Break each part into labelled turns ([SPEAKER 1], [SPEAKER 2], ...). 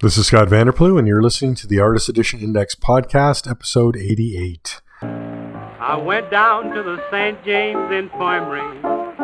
[SPEAKER 1] This is Scott Vanderplu, and you're listening to the Artist Edition Index Podcast, episode 88.
[SPEAKER 2] I went down to the St. James Infirmary,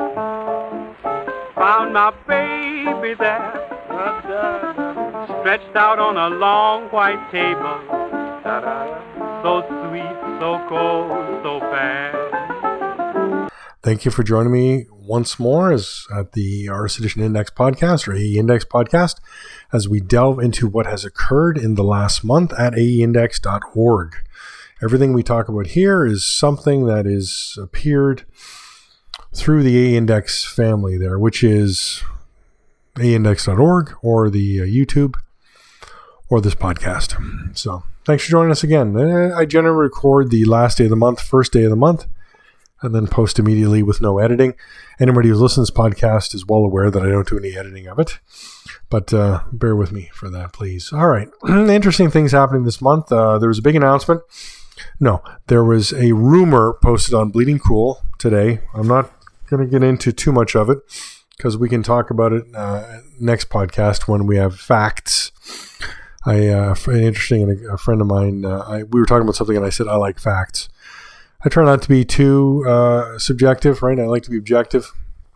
[SPEAKER 2] found my baby there, stretched out on a long white table, so sweet, so cold, so fast.
[SPEAKER 1] Thank you for joining me once more at the Artist Edition Index Podcast, or AE Index Podcast, as we delve into what has occurred in the last month at aeindex.org. Everything we talk about here is something that is appeared through the AE Index family there, which is aeindex.org or the YouTube or this podcast. So thanks for joining us again. I generally record the last day of the month, first day of the month, and then post immediately with no editing. Anybody who's listened to this podcast is well aware that I don't do any editing of it, but bear with me for that, please. All right. Interesting things happening this month. There was a big announcement. No, there was a rumor posted on Bleeding Cool today. I'm not going to get into too much of it because we can talk about it next podcast when we have facts. A friend of mine, we were talking about something and I said, I like facts. I try not to be too subjective, right? I like to be objective.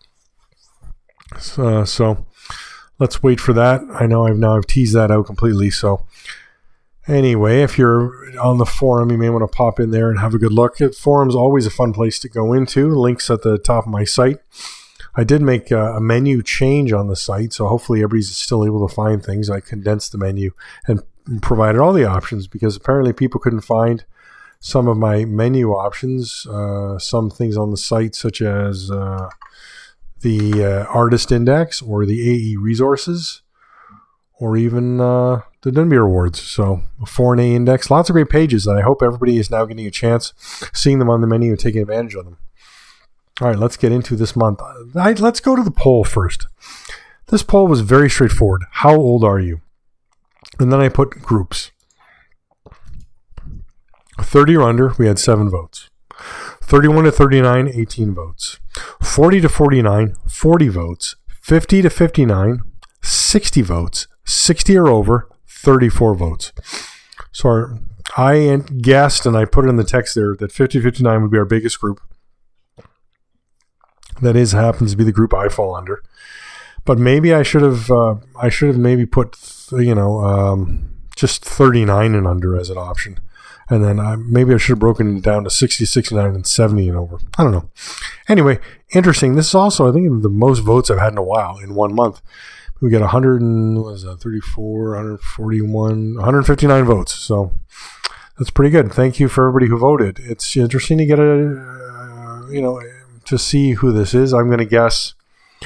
[SPEAKER 1] So let's wait for that. I know I've teased that out completely. So anyway, if you're on the forum, you may want to pop in there and have a good look. Forum's always a fun place to go into. Links at the top of my site. I did make a menu change on the site, so hopefully everybody's still able to find things. I condensed the menu and provided all the options because apparently people couldn't find some of my menu options, some things on the site such as the Artist Index or the AE Resources or even the Dunby Awards. So a foreign AE Index, lots of great pages that I hope everybody is now getting a chance seeing them on the menu and taking advantage of them. All right, let's get into this month. Let's go to the poll first. This poll was very straightforward. How old are you? And then I put groups. 30 or under, we had 7 votes. 31 to 39, 18 votes. 40 to 49, 40 votes. 50 to 59, 60 votes. 60 or over, 34 votes. So I guessed, and I put it in the text there, that 50 to 59 would be our biggest group. That happens to be the group I fall under. But maybe I should have maybe put, just 39 and under as an option. And then maybe I should have broken it down to 60, 69, and 70 and over. I don't know. Anyway, interesting. This is also, I think, the most votes I've had in a while in 1 month. We got 34, 141, 159 votes. So that's pretty good. Thank you for everybody who voted. It's interesting to get to see who this is. I'm going to guess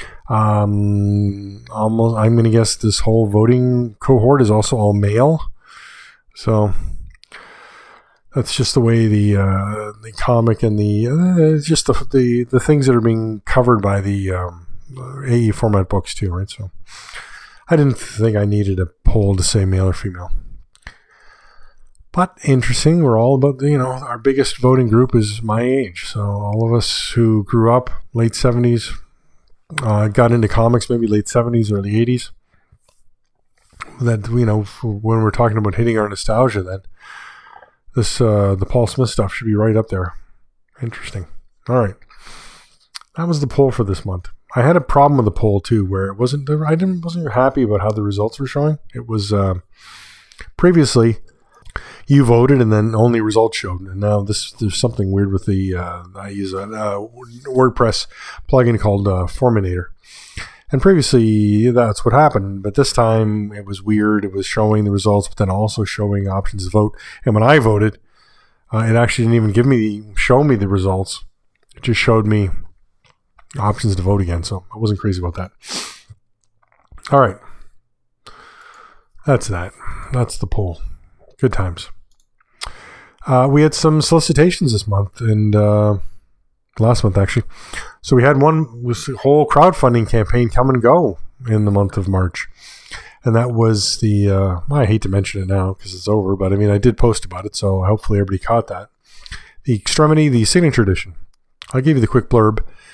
[SPEAKER 1] I'm going to guess this whole voting cohort is also all male. So that's just the way the comic and just the things that are being covered by the AE format books too, right? So I didn't think I needed a poll to say male or female. But interesting, we're all about, our biggest voting group is my age. So all of us who grew up late 70s, got into comics maybe late 70s, early 80s. That, when we're talking about hitting our nostalgia, then the Paul Smith stuff should be right up there. Interesting. All right. That was the poll for this month. I had a problem with the poll too, where I wasn't happy about how the results were showing. It was previously you voted and then only results showed, and now there's something weird with the I use a WordPress plugin called Forminator, and previously that's what happened, but this time it was weird. It was showing the results, but then also showing options to vote. And when I voted, it actually didn't even show me the results. It just showed me options to vote again. So I wasn't crazy about that. All right, that's that. That's the poll. Good times. We had some solicitations this month and last month actually. So we had one with a whole crowdfunding campaign come and go in the month of March. And that was I hate to mention it now because it's over, but I did post about it, so hopefully everybody caught that. The Extremity, the Signature Edition. I'll give you the quick blurb.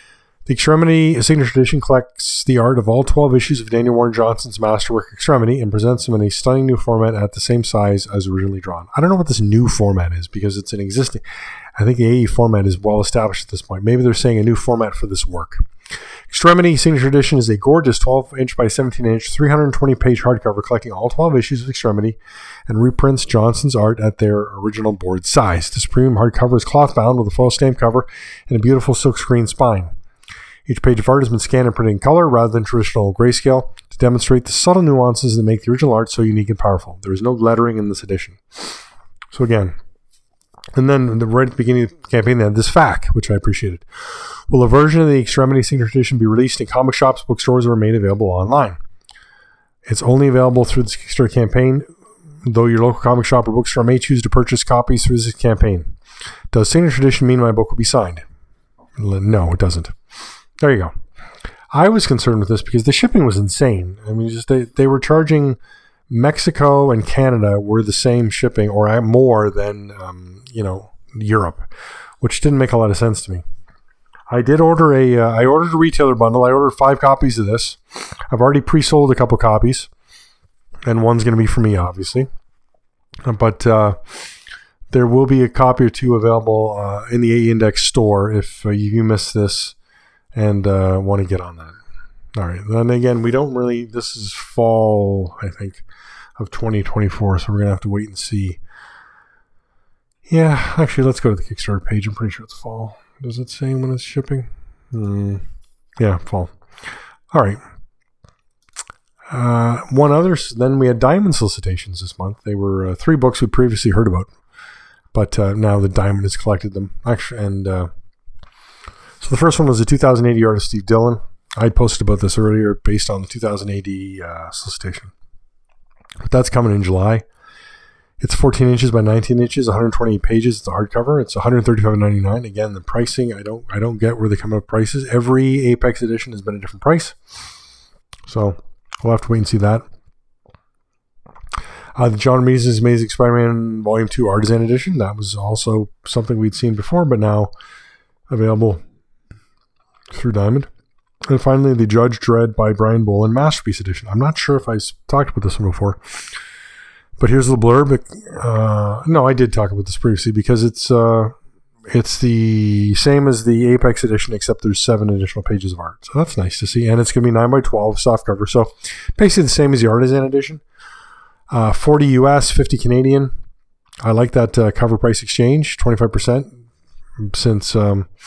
[SPEAKER 1] The Extremity Signature Edition collects the art of all 12 issues of Daniel Warren Johnson's masterwork Extremity and presents them in a stunning new format at the same size as originally drawn. I don't know what this new format is because it's an existing... I think the AE format is well established at this point. Maybe they're saying a new format for this work. Extremity Signature Edition is a gorgeous 12-inch by 17-inch, 320-page hardcover collecting all 12 issues of Extremity and reprints Johnson's art at their original board size. This premium hardcover is cloth-bound with a foil stamp cover and a beautiful silkscreen spine. Each page of art has been scanned and printed in color rather than traditional grayscale to demonstrate the subtle nuances that make the original art so unique and powerful. There is no lettering in this edition. So again, and then right at the beginning of the campaign, they had this fact, which I appreciated. Will a version of the Extremity Signature Edition be released in comic shops, bookstores, or made available online? It's only available through this Kickstarter campaign, though your local comic shop or bookstore may choose to purchase copies through this campaign. Does Signature Edition mean my book will be signed? No, it doesn't. There you go. I was concerned with this because the shipping was insane. I mean, just they were charging Mexico and Canada were the same shipping or more than Europe, which didn't make a lot of sense to me. I did order I ordered a retailer bundle. I ordered 5 copies of this. I've already pre-sold a couple copies, and one's going to be for me, obviously. But there will be a copy or two available in the AE Index store if you missed this and want to get on that. All right. Then again, we don't really... This is fall, I think, of 2024, so we're going to have to wait and see. Yeah, actually, let's go to the Kickstarter page. I'm pretty sure it's fall. Does it say when it's shipping? Yeah, fall. All right. One other... Then we had Diamond solicitations this month. They were 3 books we previously heard about, but now the Diamond has collected them. Actually, and... So the first one was the 2080 artist Steve Dillon. I posted about this earlier based on the 2080 solicitation. But that's coming in July. It's 14 inches by 19 inches, 120 pages. It's a hardcover. It's $135.99. Again, the pricing, I don't get where they come up with prices. Every Apex edition has been a different price. So we'll have to wait and see that. The John Romita's Amazing Spider-Man Volume 2 Artisan Edition. That was also something we'd seen before, but now available through Diamond. And finally, the Judge Dredd by Brian Boland Masterpiece Edition. I'm not sure if I talked about this one before, but here's the blurb. No, I did talk about this previously because it's the same as the Apex Edition, except there's 7 additional pages of art. So that's nice to see. And it's going to be 9x12 softcover. So basically the same as the Artisan Edition. 40 US, 50 Canadian. I like that cover price exchange, 25%, since...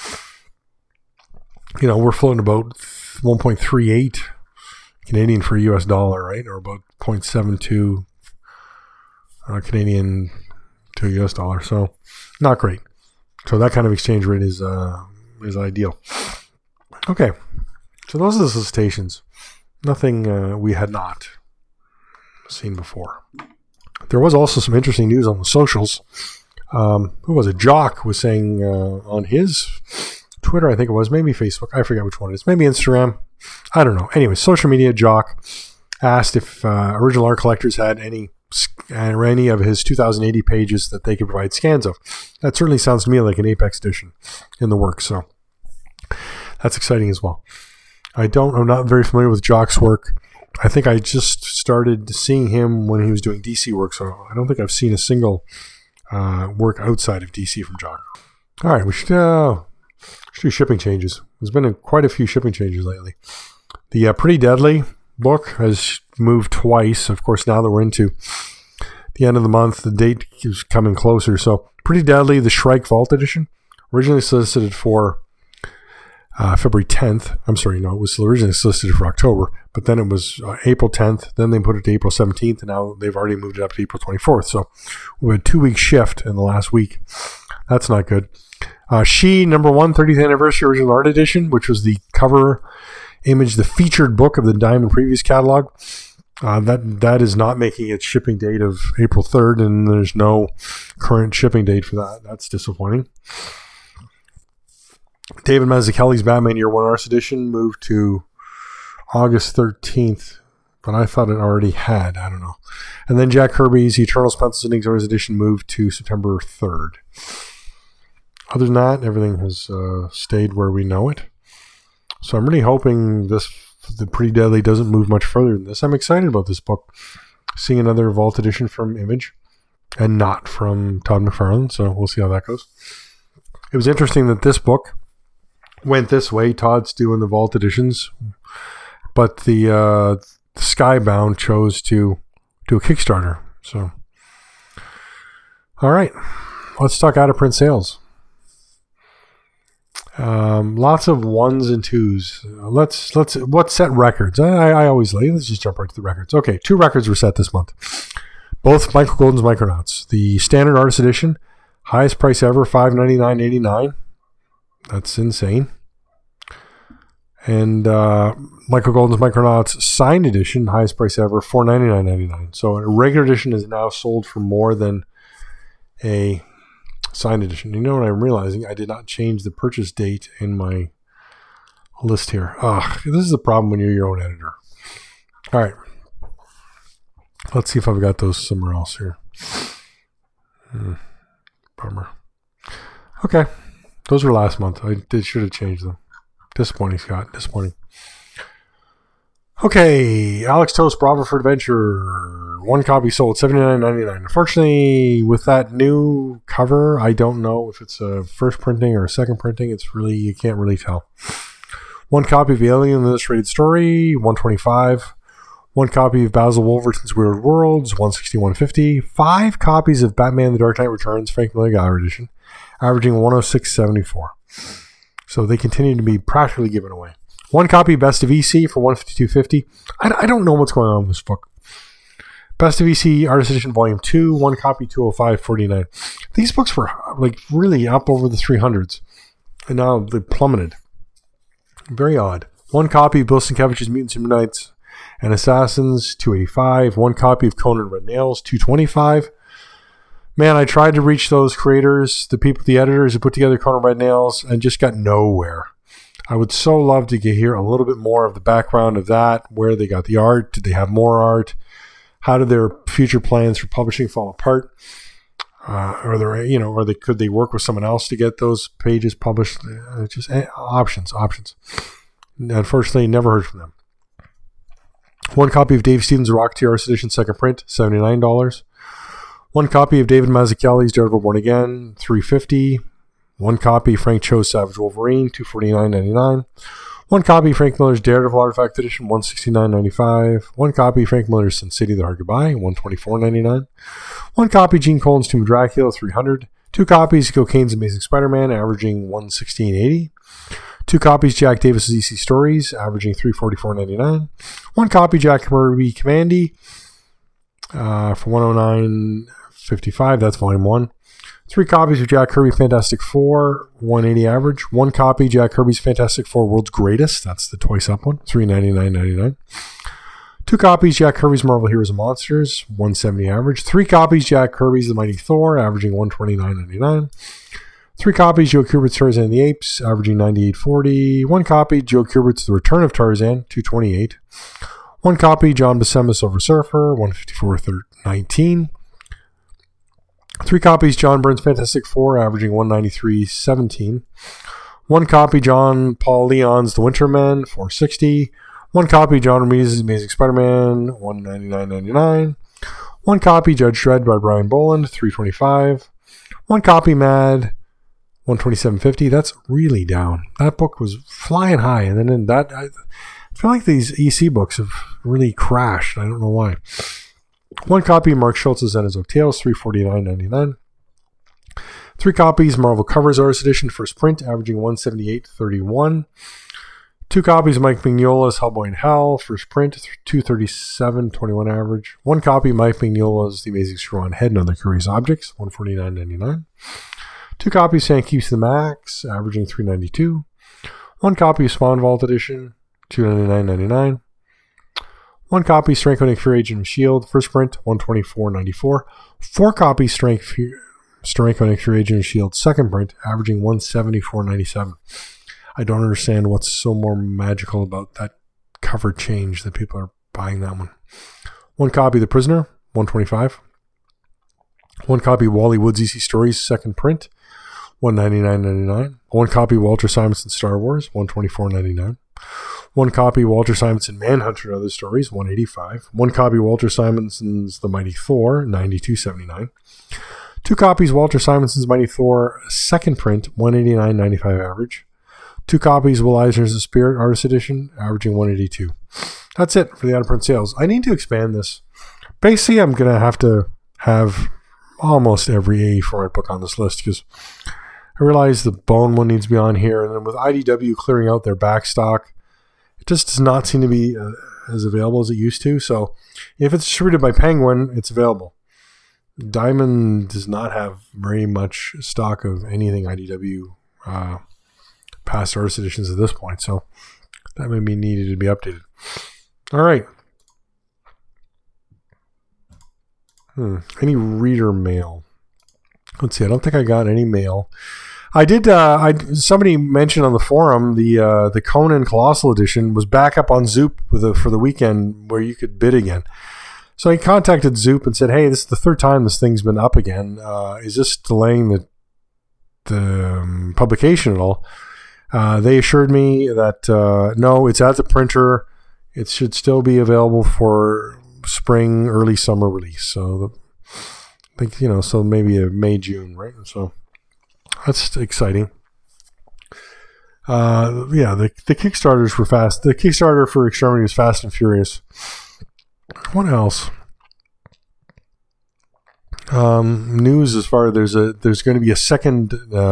[SPEAKER 1] we're floating about 1.38 Canadian for a US dollar, right? Or about 0.72 Canadian to a US dollar. So not great. So that kind of exchange rate is ideal. Okay. So those are the solicitations. Nothing we had not seen before. There was also some interesting news on the socials. Who was it? Jock was saying on his Twitter, I think it was, maybe Facebook. I forget which one it is. Maybe Instagram. I don't know. Anyway, social media, Jock asked if Original Art Collectors had any of his 2080 pages that they could provide scans of. That certainly sounds to me like an Apex edition in the works. So that's exciting as well. I'm not very familiar with Jock's work. I think I just started seeing him when he was doing DC work, so I don't think I've seen a single work outside of DC from Jock. All right, we should do shipping changes. There's been quite a few shipping changes lately. The Pretty Deadly book has moved twice. Of course, now that we're into the end of the month, the date is coming closer. So Pretty Deadly, the Shrike Vault edition, originally solicited for February 10th. I'm sorry, no, it was originally solicited for October, but then it was April 10th. Then they put it to April 17th, and now they've already moved it up to April 24th. So we had a 2-week shift in the last week. That's not good. She, number 1, 30th Anniversary Original Art Edition, which was the cover image, the featured book of the Diamond Previous catalog. That is not making its shipping date of April 3rd, and there's no current shipping date for that. That's disappointing. David Mazzucchelli's Batman Year One Arts Edition moved to August 13th, but I thought it already had. I don't know. And then Jack Kirby's Eternals Pencils and Inks Arts Edition moved to September 3rd. Other than that, everything has stayed where we know it. So I'm really hoping the Pretty Deadly doesn't move much further than this. I'm excited about this book. Seeing another Vault edition from Image and not from Todd McFarlane, so we'll see how that goes. It was interesting that this book went this way. Todd's doing the Vault editions, but the Skybound chose to do a Kickstarter. So, all right, let's talk out of print sales. Lots of 1s and 2s. What set records? I always like. Let's just jump right to the records. Okay, 2 records were set this month. Both Michael Golden's Micronauts. The standard artist edition, highest price ever, $599.89. That's insane. And Michael Golden's Micronauts signed edition, highest price ever, $499.99. So a regular edition is now sold for more than a signed edition. You know what I'm realizing? I did not change the purchase date in my list here. This is the problem when you're your own editor. All right. Let's see if I've got those somewhere else here. Bummer. Okay. Those were last month. I should have changed them. Disappointing, Scott. Disappointing. Okay. Alex Tost, Bravo for Adventure. 1 copy sold, $79.99. Unfortunately, with that new cover, I don't know if it's a first printing or a second printing. It's really, you can't really tell. 1 copy of Alien, the Illustrated Story, $125. 1 copy of Basil Wolverton's Weird Worlds, $161.50. 5 copies of Batman The Dark Knight Returns, Frank Miller Gallery Edition, averaging $106.74. So they continue to be practically given away. 1 copy of Best of EC for $152.50. I don't know what's going on with this book. Best of EC Artist Edition Volume 2, 1 copy, $205.49. These books were like really up over the 300s, and now they plummeted. Very odd. 1 copy of Bill Sienkiewicz's Mutants and Midnights and Assassins, $285. 1 copy of Conan Red Nails, $225. Man, I tried to reach those creators, the editors who put together Conan Red Nails, and just got nowhere. I would so love to hear a little bit more of the background of that, where they got the art, did they have more art, how did their future plans for publishing fall apart? Could they work with someone else to get those pages published? Options. Unfortunately, never heard from them. 1 copy of Dave Stevens' Rocketeer Artist Edition, second print, $79. 1 copy of David Mazzucchelli's Daredevil Born Again, $350. 1 copy Frank Cho's Savage Wolverine, $249.99. 1 copy Frank Miller's Daredevil Artifact Edition, $169.95. 1 copy Frank Miller's Sin City: The Hard Goodbye, $124.99. 1 copy Gene Colan's Tomb of Dracula, $300. 2 copies Cocaine's Amazing Spider-Man, averaging $116.80. 2 copies Jack Davis's EC Stories, averaging $344.99. 1 copy Jack Kirby Commandy for $109.55. That's Volume 1. 3 copies of Jack Kirby Fantastic Four, $180 average. 1 copy Jack Kirby's Fantastic Four World's Greatest. That's the twice up one, $399.99. 2 copies Jack Kirby's Marvel Heroes and Monsters, $170 average. 3 copies Jack Kirby's The Mighty Thor, averaging $129.99. 3 copies Joe Kubert's Tarzan and the Apes, averaging $98.40. 1 copy Joe Kubert's The Return of Tarzan, $228. 1 copy John Buscema's Silver Surfer, $154.19. 3 copies John Byrne's Fantastic Four, averaging $193.17. 1 copy John Paul Leon's The Winter Men, $460. 1 copy John Ramirez's Amazing Spider-Man, $199.99. 1 copy Judge Dredd by Brian Boland, $325. 1 copy Mad, $127.50. That's really down. That book was flying high, and then in that, I feel like these EC books have really crashed. I don't know why. 1 copy Mark Schultz's Zenizog Tales, $349.99. 3 copies Marvel Covers Artist Edition, first print, averaging $178.31. 2 copies Mike Mignola's Hellboy in Hell, first print, $237.21 average. 1 copy Mike Mignola's The Amazing Screw-On Head and Other Curious Objects, $149.99. 2 copies Sam Keeps the Max, averaging $392. 1 copy of Spawn Vault Edition, $299.99. 1 copy Strength Nick Fury Agent of S.H.I.E.L.D. First print, $124.94. 4 copies Strength Nick Fury Agent of S.H.I.E.L.D. Second print, averaging $174.97. I don't understand what's so more magical about that cover change that people are buying that one. 1 copy The Prisoner, $125. 1 copy Wally Wood's EC Stories second print, $199.99. 1 copy Walter Simonson's Star Wars, $124.99. 1 copy Walter Simonson Manhunter and Other Stories, $185. 1 copy Walter Simonson's The Mighty Thor, $92.79. 2 copies Walter Simonson's Mighty Thor second print, $189.95 average. 2 copies Will Eisner's The Spirit Artist Edition, averaging $182. That's it for the out-of-print sales. I need to expand this. Basically, I'm going to have almost every AE format book on this list because I realize the Bone one needs to be on here. And then with IDW clearing out their back stock, it just does not seem to be as available as it used to. So if it's distributed by Penguin, it's available. Diamond does not have very much stock of anything IDW past artist editions at this point. So that may be needed to be updated. All right. Any reader mail? Let's see. I don't think I got any mail. I did. Somebody mentioned on the forum the Conan Colossal Edition was back up on Zoop for the weekend where you could bid again. So I contacted Zoop and said, "Hey, this is the third time this thing's been up again. Is this delaying the publication at all?" They assured me that no, it's at the printer. It should still be available for spring, early summer release. So I think, so maybe a May, June, right? So that's exciting. The Kickstarters were fast. The Kickstarter for Extremity was Fast and Furious. What else? News as far as there's going to be a second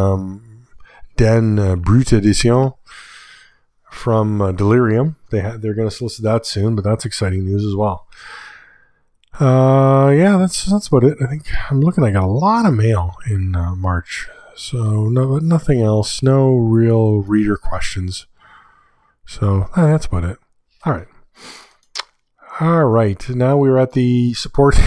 [SPEAKER 1] Den Brut Edition from Delirium. They're going to solicit that soon, but that's exciting news as well. That's about it. I think I'm looking. I got a lot of mail in March, so nothing else. No real reader questions. So that's about it. All right. Now we're at the support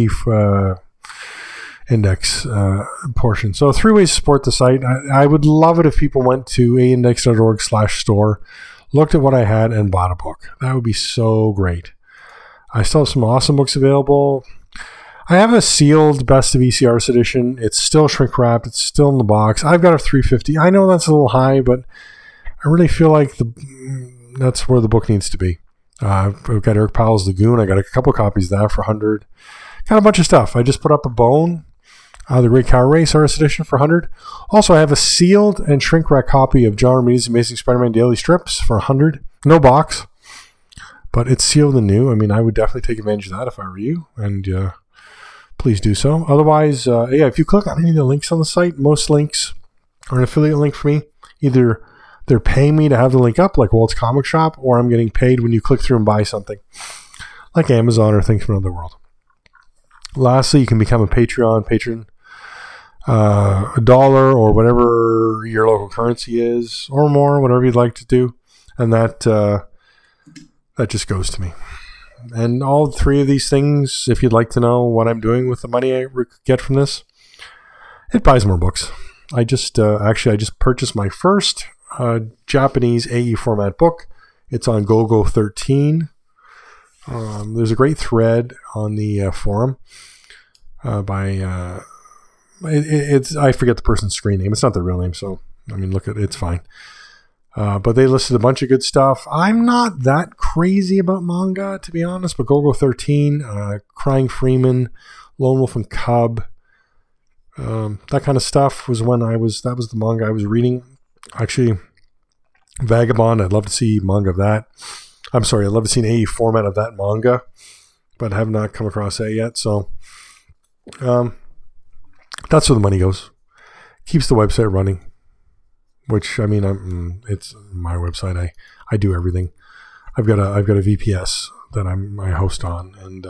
[SPEAKER 1] index portion. So 3 ways to support the site. I would love it if people went to aindex.org/store, looked at what I had, and bought a book. That would be so great. I still have some awesome books available. I have a sealed Best of ECRs edition. It's still shrink wrapped. It's still in the box. I've got a $350. I know that's a little high, but I really feel like that's where the book needs to be. I've got Eric Powell's Lagoon. I got a couple copies of that for $100. Got a bunch of stuff. I just put up a Bone, the Great Car Race Artist Edition for $100. Also, I have a sealed and shrink wrap copy of John Romita's Amazing Spider-Man Daily Strips for $100. No box, but it's sealed and new. I mean, I would definitely take advantage of that if I were you, and please do so. Otherwise, if you click on any of the links on the site, most links are an affiliate link for me. Either they're paying me to have the link up, like Walt's Comic Shop, or I'm getting paid when you click through and buy something, like Amazon or things from another world. Lastly, you can become a Patreon patron. $1 or whatever your local currency is, or more, whatever you'd like to do, and that just goes to me. And all 3 of these things, if you'd like to know what I'm doing with the money I get from this, it buys more books. I just purchased my first Japanese AE format book. It's on GoGo 13. There's a great thread on the forum by I forget the person's screen name. It's not their real name, so I mean, look at it, it's fine. But they listed a bunch of good stuff. I'm not that crazy about manga, to be honest, but GoGo 13, Crying Freeman, Lone Wolf and Cub, that kind of stuff that was the manga I was reading. Actually, Vagabond, I'd love to see manga of that. I'm sorry, I'd love to see an AE format of that manga, but have not come across that yet. So, that's where the money goes. Keeps the website running, which, I mean, it's my website. I do everything. I've got a VPS that I host on, and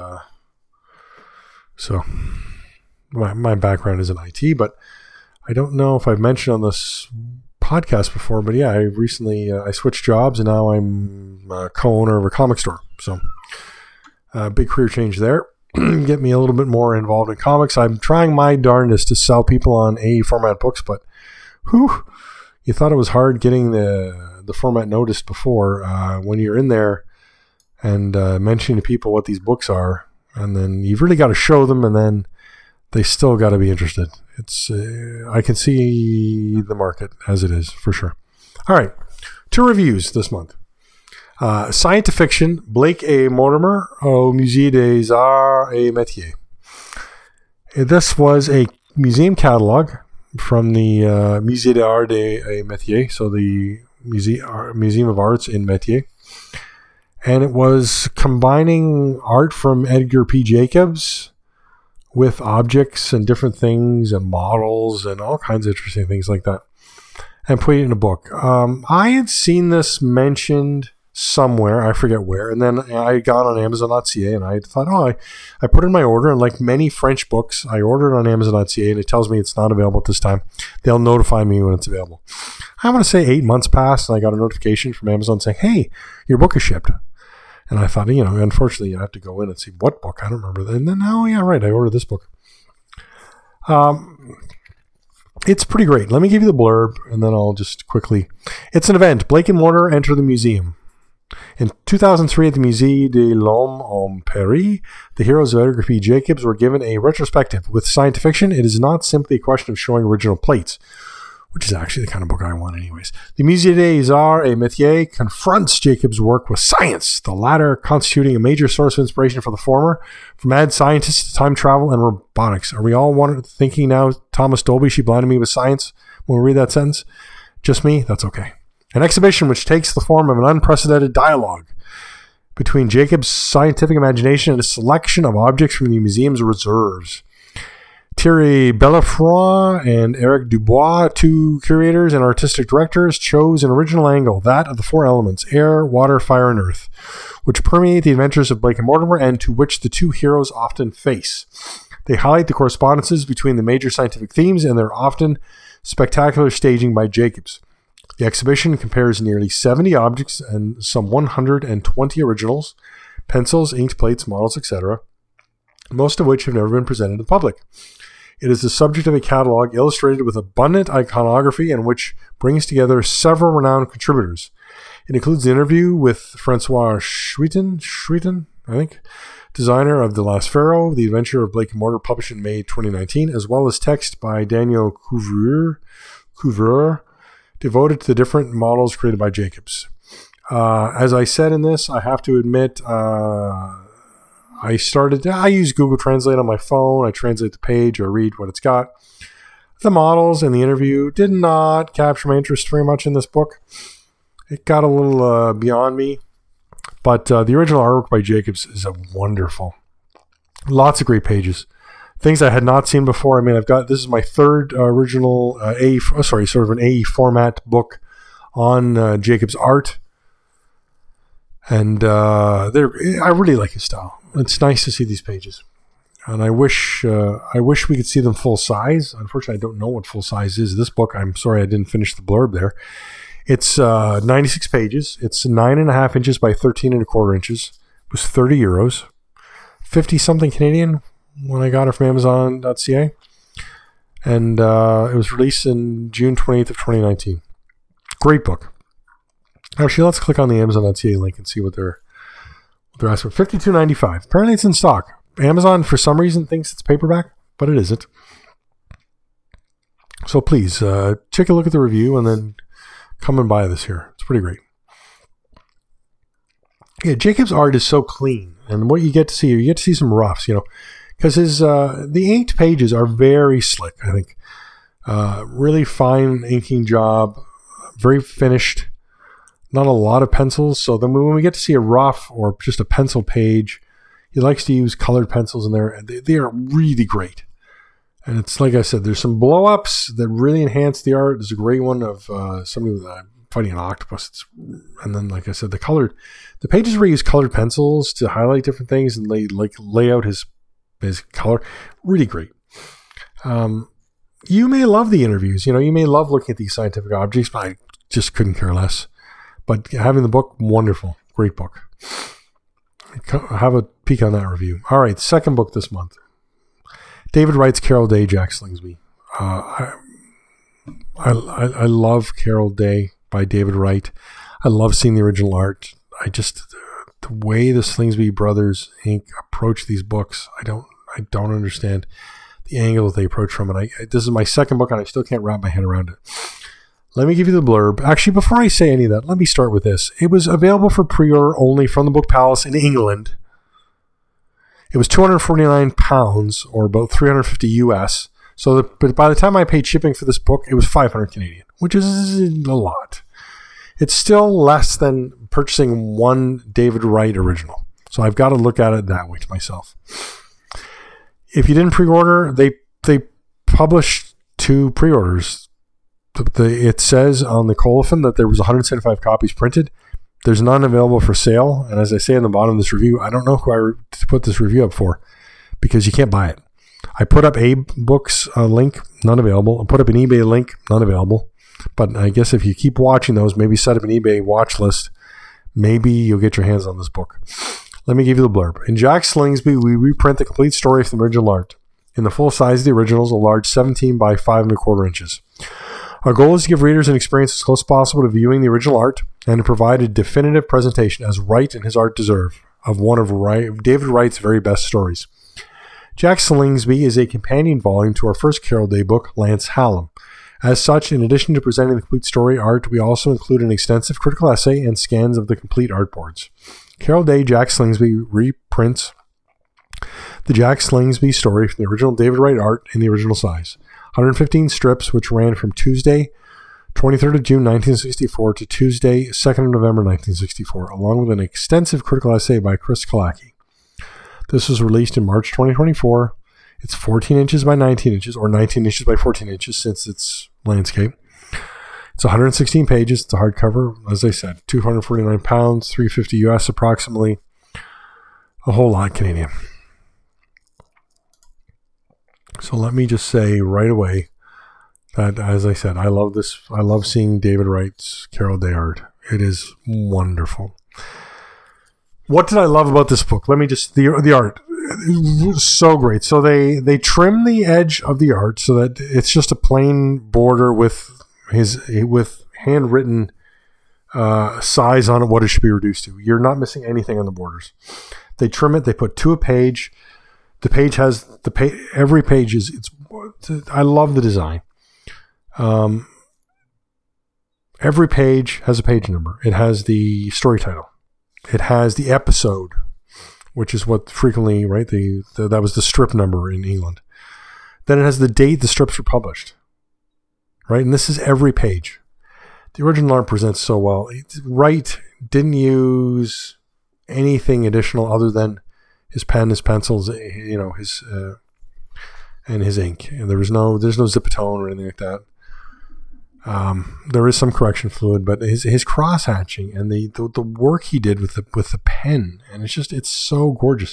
[SPEAKER 1] so my background is in IT, but I don't know if I've mentioned on this podcast before, but yeah, I recently I switched jobs, and now I'm co-owner of a comic store. So big career change there. Get me a little bit more involved in comics. I'm trying my darndest to sell people on AE format books, but you thought it was hard getting the format noticed before. When you're in there and mentioning to people what these books are, and then you've really got to show them, and then they still got to be interested. It's I can see the market as it is, for sure. All right, 2 reviews this month. Science fiction, Blake A. Mortimer, au Musée des Arts et Métiers. This was a museum catalog from the Musée des Arts et Métiers, so the Museum of Arts in Métiers. And it was combining art from Edgar P. Jacobs with objects and different things and models and all kinds of interesting things like that, and put it in a book. I had seen this mentioned somewhere, I forget where, and then I got on Amazon.ca and I thought, I put in my order, and like many French books, I ordered on Amazon.ca and it tells me it's not available at this time. They'll notify me when it's available. I want to say 8 months passed and I got a notification from Amazon saying, hey, your book is shipped. And I thought, unfortunately, you have to go in and see what book. I don't remember that. And then, I ordered this book. It's pretty great. Let me give you the blurb, and then I'll just quickly. It's an event. Blake and Mortimer enter the museum. In 2003, at the Musée de l'Homme en Paris, the heroes of Edgar P. Jacobs were given a retrospective. With science fiction, it is not simply a question of showing original plates, which is actually the kind of book I want anyways. The Musée des Arts et Métiers confronts Jacobs' work with science, the latter constituting a major source of inspiration for the former, from mad scientists to time travel and robotics. Are we all thinking now, Thomas Dolby, she blinded me with science when we read that sentence? Just me? That's okay. An exhibition which takes the form of an unprecedented dialogue between Jacobs' scientific imagination and a selection of objects from the museum's reserves. Thierry Bellefroid and Eric Dubois, two curators and artistic directors, chose an original angle, that of the four elements, air, water, fire, and earth, which permeate the adventures of Blake and Mortimer and to which the two heroes often face. They highlight the correspondences between the major scientific themes and their often spectacular staging by Jacobs. The exhibition compares nearly 70 objects and some 120 originals, pencils, inked plates, models, etc., most of which have never been presented to the public. It is the subject of a catalog illustrated with abundant iconography and which brings together several renowned contributors. It includes the interview with Francois Schweten, I think, designer of The Last Pharaoh, The Adventure of Blake and Mortimer, published in May 2019, as well as text by Daniel Couvreur, devoted to the different models created by Jacobs. As I said in this, I have to admit, I use Google Translate on my phone. I translate the page, I read what it's got. The models and the interview did not capture my interest very much in this book. It got a little beyond me. But the original artwork by Jacobs is wonderful. Lots of great pages. Things I had not seen before. I mean, this is my third original sort of an AE format book on Jacobs' art. And I really like his style. It's nice to see these pages, and I wish we could see them full size. Unfortunately, I don't know what full size is. This book, I'm sorry I didn't finish the blurb there. It's 96 pages. It's 9.5 inches by 13.25 inches. It was €30, 50 something Canadian when I got it from Amazon.ca, and it was released in June 28th of 2019. Great book. Actually, let's click on the Amazon.ca link and see what they're asking for. $52.95. Apparently it's in stock. Amazon, for some reason, thinks it's paperback, but it isn't. So please, take a look at the review and then come and buy this here. It's pretty great. Yeah, Jacobs' art is so clean. And what you get to see some roughs, because the inked pages are very slick, I think. Really fine inking job, very finished. Not a lot of pencils, so then when we get to see a rough or just a pencil page, he likes to use colored pencils in there, and they are really great. And it's like I said, there's some blow-ups that really enhance the art. There's a great one of somebody fighting an octopus. And then, like I said, the pages where he uses colored pencils to highlight different things and lay out his color. Really great. You may love the interviews. You may love looking at these scientific objects, but I just couldn't care less. But having the book, wonderful. Great book. Have a peek on that review. All right, second book this month. David Wright's Carol Day, Jack Slingsby. I love Carol Day by David Wright. I love seeing the original art. The way the Slingsby Brothers Inc. approach these books, I don't understand the angle that they approach from it. This is my second book, and I still can't wrap my head around it. Let me give you the blurb. Actually, before I say any of that, let me start with this. It was available for pre-order only from the Book Palace in England. It was £249, or about 350 US. So, but by the time I paid shipping for this book, it was 500 Canadian, which is a lot. It's still less than purchasing one David Wright original. So I've got to look at it that way to myself. If you didn't pre-order, they published 2 pre-orders. It says on the Colophon that there was 175 copies printed. There's none available for sale. And as I say in the bottom of this review, I don't know who I put this review up for, because you can't buy it. I put up a Books link, none available. I put up an eBay link, none available. But I guess if you keep watching those, maybe set up an eBay watch list, maybe you'll get your hands on this book. Let me give you the blurb. In Jack Slingsby, we reprint the complete story from the original art in the full size of the originals, a large 17 by 5¼ inches. Our goal is to give readers an experience as close as possible to viewing the original art and to provide a definitive presentation, as Wright and his art deserve, of one of David Wright's very best stories. Jack Slingsby is a companion volume to our first Carol Day book, Lance Hallam. As such, in addition to presenting the complete story art, we also include an extensive critical essay and scans of the complete artboards. Carol Day, Jack Slingsby reprints the Jack Slingsby story from the original David Wright art in the original size. 115 strips, which ran from Tuesday, 23rd of June 1964 to Tuesday, 2nd of November 1964, along with an extensive critical essay by Chris Kalaki. This was released in March 2024. It's 14 inches by 19 inches, or 19 inches by 14 inches since it's landscape. It's 116 pages. It's a hardcover, as I said, £249, $350 US approximately. A whole lot Canadian. So let me just say right away that, as I said, I love this. I love seeing David Wright's Carol Day art. It is wonderful. What did I love about this book? Let me just, the art. So great. So they trim the edge of the art so that it's just a plain border with handwritten size on it, what it should be reduced to. You're not missing anything on the borders. They trim it. They put 2 a page. The page has every page is I love the design. Every page has a page number. It has the story title. It has the episode, which is what frequently, right? That was the strip number in England. Then it has the date the strips were published, right? And this is every page. The original art presents so well. Wright didn't use anything additional other than his pen, his pencils, his and his ink. And there's no Zipatone or anything like that. There is some correction fluid, but his cross hatching and the work he did with the pen, and it's so gorgeous.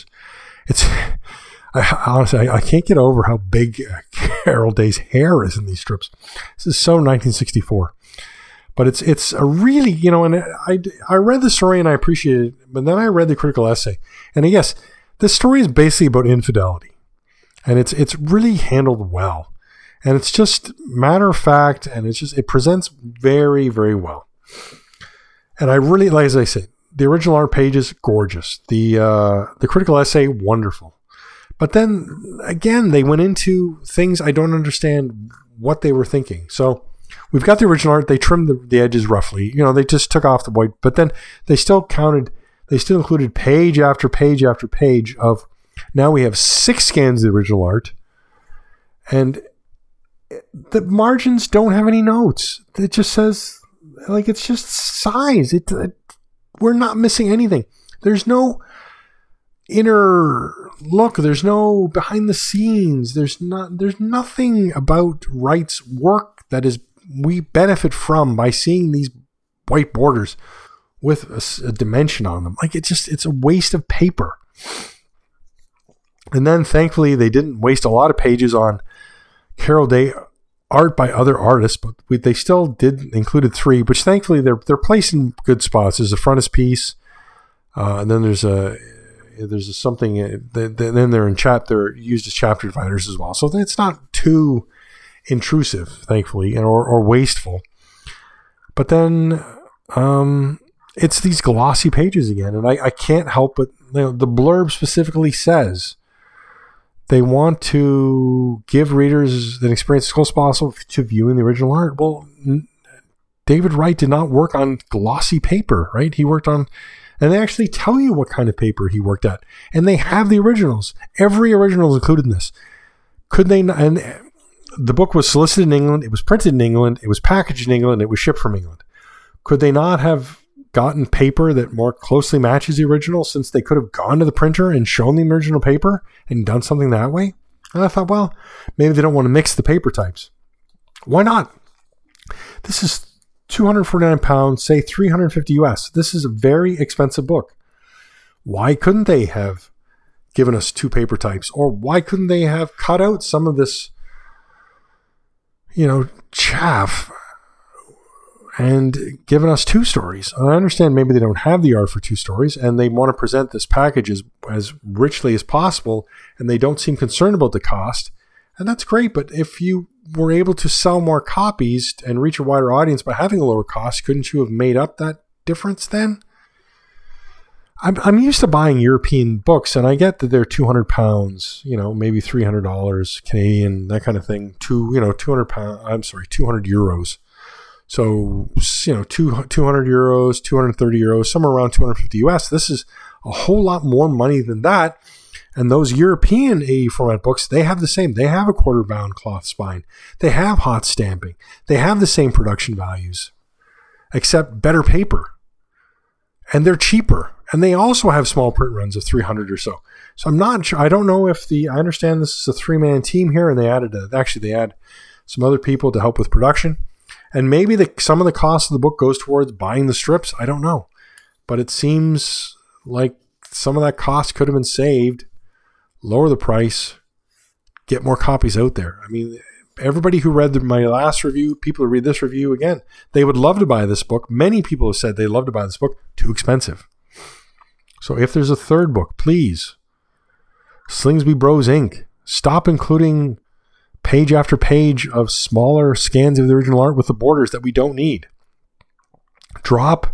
[SPEAKER 1] Honestly, I can't get over how big Carol Day's hair is in these strips. This is so 1964. But it's a really, and I read the story and I appreciated it, but then I read the critical essay. And yes, this story is basically about infidelity. And it's really handled well. And it's just matter of fact, and it presents very, very well. And I really, like as I said, the original art page is gorgeous. The critical essay, wonderful. But then again, they went into things I don't understand what they were thinking. So we've got the original art. They trimmed the edges roughly. They just took off the white, but then they still included page after page after page of, now we have 6 scans of the original art, and the margins don't have any notes. It just says, it's just size. We're not missing anything. There's no inner look. There's no behind the scenes. There's nothing about Wright's work that we benefit from by seeing these white borders with a dimension on them. It's a waste of paper. And then thankfully they didn't waste a lot of pages on Carol Day art by other artists, but they still included 3, which thankfully they're placed in good spots. There's a frontispiece, and then there's something. Then they're in they're used as chapter dividers as well. So it's not too intrusive, thankfully, or wasteful. But then it's these glossy pages again, and I can't help but the blurb specifically says they want to give readers an experience as close as possible to viewing the original art. Well, David Wright did not work on glossy paper, right? He worked on, and they actually tell you what kind of paper he worked at. And they have the originals. Every original is included in this. Could they not, and the book was solicited in England, it was printed in England, it was packaged in England, it was shipped from England. Could they not have gotten paper that more closely matches the original, since they could have gone to the printer and shown the original paper and done something that way? And I thought, well, maybe they don't want to mix the paper types. Why not? This is £249, say $350 US. This is a very expensive book. Why couldn't they have given us 2 paper types? Or why couldn't they have cut out some of this, chaff and given us 2 stories? I understand maybe they don't have the art for 2 stories and they want to present this package as richly as possible, and they don't seem concerned about the cost. And that's great, but if you were able to sell more copies and reach a wider audience by having a lower cost, couldn't you have made up that difference then? I'm used to buying European books, and I get that they're £200, maybe $300 Canadian, that kind of thing. 200 euros. So, 200 euros, 230 euros, somewhere around 250 US. This is a whole lot more money than that. And those European AE format books, they have the same. They have a quarter-bound cloth spine. They have hot stamping. They have the same production values, except better paper. And they're cheaper. And they also have small print runs of 300 or so. So I'm not sure. I don't know if I understand this is a 3-man team here, and they add some other people to help with production. And maybe some of the cost of the book goes towards buying the strips. I don't know. But it seems like some of that cost could have been saved. Lower the price, get more copies out there. I mean, everybody who read my last review, people who read this review again, they would love to buy this book. Many people have said they love to buy this book. Too expensive. So if there's a 3rd book, please, Slingsby Bros Inc., stop including page after page of smaller scans of the original art with the borders that we don't need. Drop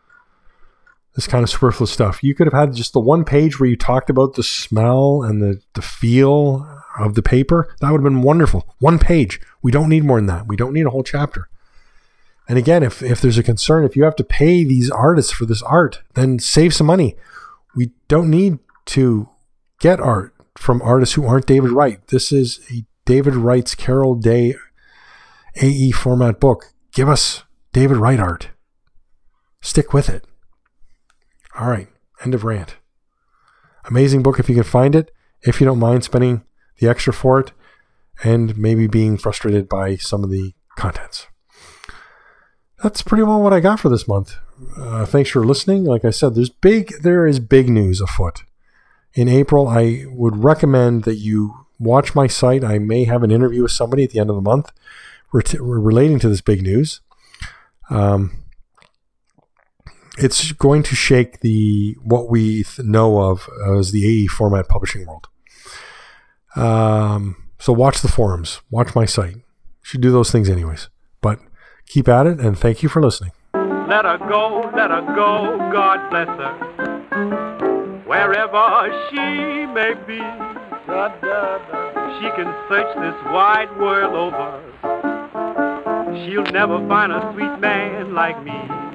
[SPEAKER 1] this kind of superfluous stuff. You could have had just the 1 page where you talked about the smell and the feel of the paper. That would have been wonderful. 1 page. We don't need more than that. We don't need a whole chapter. And again, if there's a concern, if you have to pay these artists for this art, then save some money. We don't need to get art from artists who aren't David Wright. This is a David Wright's Carol Day AE format book. Give us David Wright art. Stick with it. All right, end of rant. Amazing book if you can find it, if you don't mind spending the extra for it, and maybe being frustrated by some of the contents. That's pretty well what I got for this month. Thanks for listening. Like I said, there is big news afoot. In April, I would recommend that you watch my site. I may have an interview with somebody at the end of the month relating to this big news. It's going to shake what we know of as the AE format publishing world. So watch the forums. Watch my site. You should do those things anyways. But keep at it, and thank you for listening.
[SPEAKER 2] Let her go, God bless her. Wherever she may be, she can search this wide world over. She'll never find a sweet man like me.